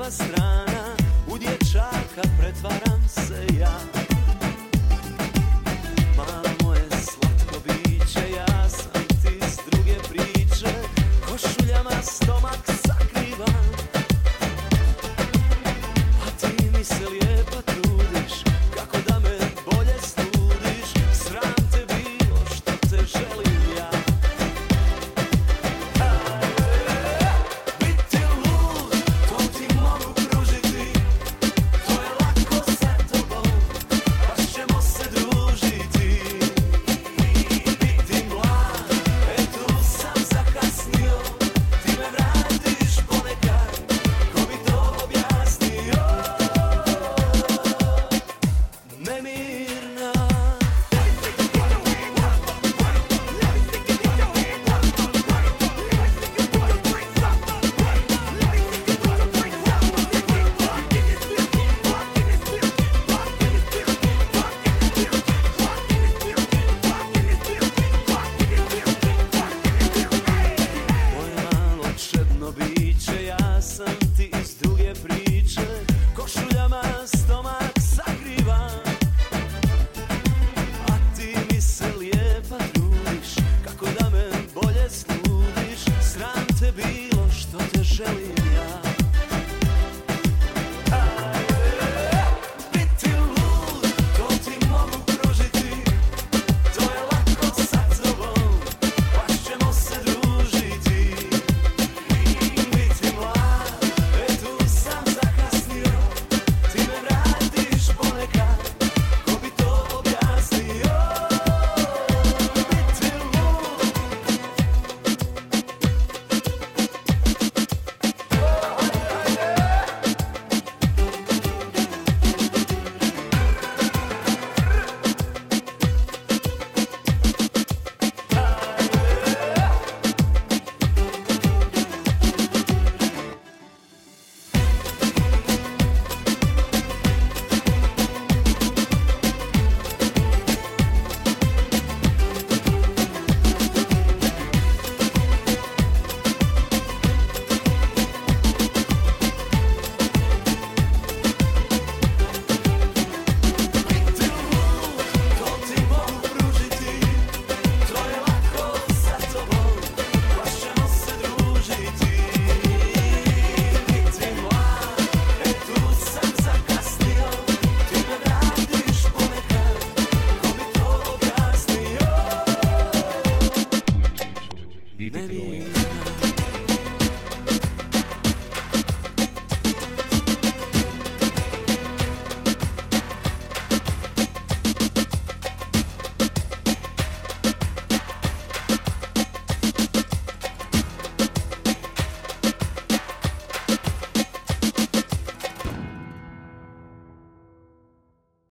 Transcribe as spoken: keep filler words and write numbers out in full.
druga strana, u dječaka pretvaram se ja. Mala moje slatko biće, ja sam ti s druge priče, košuljama stomak sakrivam. A ti mi se lijepa trudiš, kako da me bolje studiš, sram te bilo što te želim ja. Biti lud, to ti mogu pružiti, to je lako sa tobom, baš ćemo se družiti. Biti mlad, e tu sam zakasnio, ti me vratiš ponekad, ko bi to objasnio. Nemirna, moje malo čedno biće,